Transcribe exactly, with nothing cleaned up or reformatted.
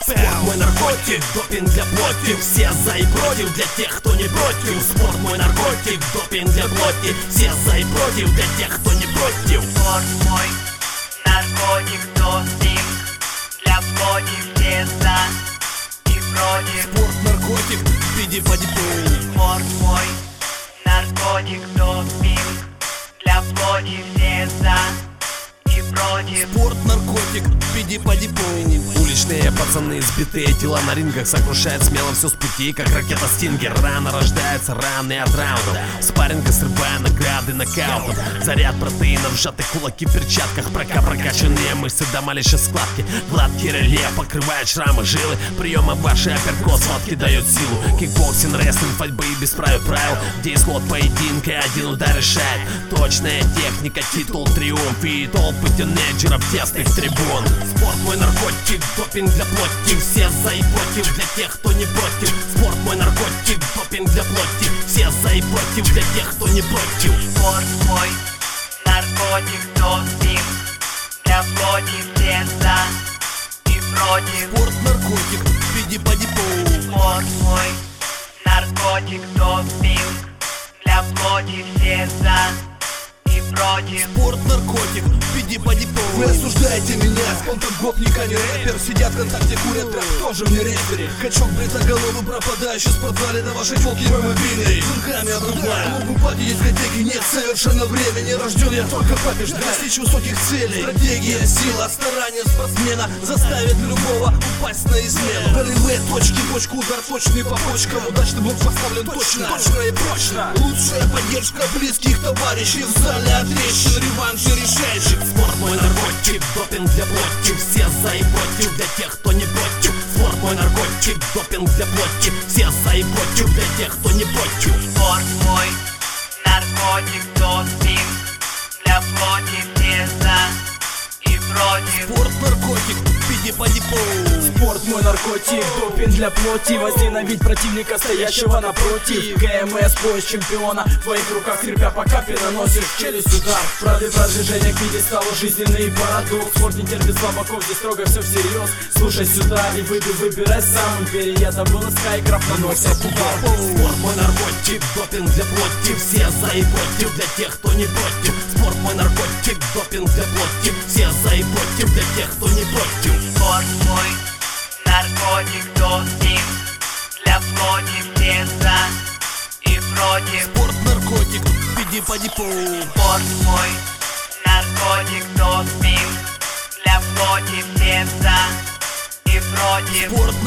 Спорт мой наркотик, допинг для плоти. Все за и против, для тех, кто не против. Спорт мой наркотик, допинг для плоти. Все за и против, для тех, кто не против. Спорт мой наркотик, допинг для плоти. Все за и против. Спорт наркотик, пиди поди пол. Спорт мой наркотик, допинг для плоти. Все за и против. Спорт наркотик, пиди поди пол. Уличные пацаны, сбитые тела на рингах, сокрушают смело все с пути, как ракета Стингер. Рано рождается, раны от раундов, спарринга срывая награды нокаутом. Заряд протеинов, сжатые кулаки в перчатках, прока прокачанные мышцы до малейшей складки. Гладкий рельеф покрывает шрамы, жилы. Приемы ваши апперкот, схватки дает силу. Кикбоксинг, рестлинг, ходьбы и без правил правил, где исход поединка один удар решает. Точная техника, титул, триумф и толпы тинейджеров тесных трибун. Спорт мой наркотик, допинг для плоти. Все за и против, для тех, кто не против. Спорт мой наркотик, допинг для плоти. Все за и против, для тех, кто не против. Спорт мой наркотик, допинг для плоти. Все за и против. Спорт наркотик, пиди поди пол. Спорт мой наркотик, допинг для плоти. Все за и против. Спорт наркотик, пиди поди пол. Вы осуждаете меня, спонтан гопника, не рэпер. Сидят в контакте, курят трэп, тоже мне рэпери. Качок бритоголовый, пропадающий в подвале до вашей челки мой мобильный. Руками обрубаю, могу пати дискотеки, нет совершенно времени. Рожден я только папеж, достичь высоких целей. Стратегия, сила, старание спортсмена заставит любого упасть на измену. Болевые точки, почку, удар точный по почкам. Удачный блок поставлен точно, точно и прочно. Лучшая поддержка близких товарищей в зале от трещин, реванш и решающих. Спорт мой наркотик, допинг для плоти. Все за и против, для тех, кто не против. Спорт мой наркотик, допинг для плоти. Все за и против, для тех, кто не против. Спорт мой наркотик, допинг для плоти. Все за и против. Спорт наркотик, пиди поди пол. Спорт мой наркотик, допинг для плоти. Возненавидь противника, стоящего напротив. КМС, пояс чемпиона в твоих руках, терпя по капе, наносишь в челюсть удар. Правды продвижения к виде стало жизненный парадокс. Спорт не терпит слабаков, здесь строго все всерьез. Слушай сюда и выйду, выбирай сам. Империя, я забыл скайкрафт, наносят удар. Спорт мой наркотик, допинг для плоти. Все за и против, для тех, кто не против. Спорт мой наркотик, допинг для плоти. Все за и против, для тех, кто не против. Спорт мой наркотик, допинг для плоти. Все за и против. Спорт наркотик, пиди поди пол. Спорт мой наркотик, допинг для плоти. Все за и против. Спорт